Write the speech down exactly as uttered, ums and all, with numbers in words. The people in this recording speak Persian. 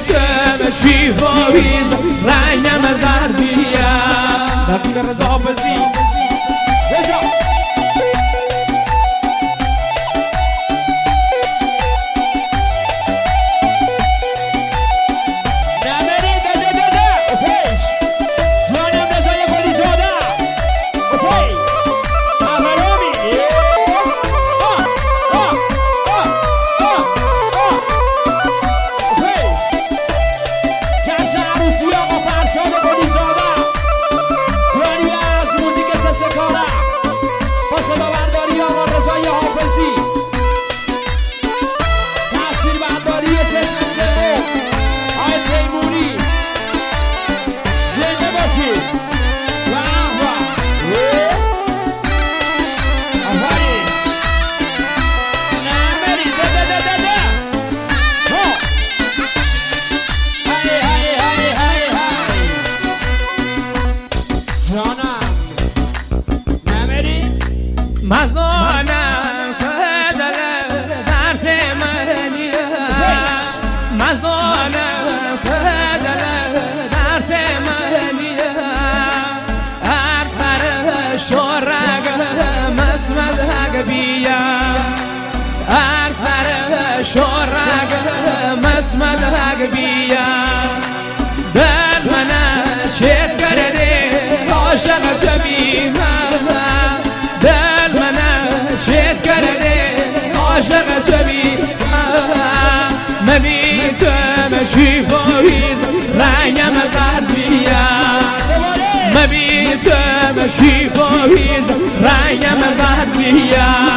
مبیتم چی پاییز رنگم زردیه نبیل رضا بزی رضا مزانم کدل درد منی مزانم کدل درد منی هر سر شورگ مسمد بیا هر سر شورگ مسمد بیا دل من شد کرده عاشق تبیم عاشق توی مبیتم چی پاییز رنگم زردیه مبیتم چی پاییز رنگم زردیه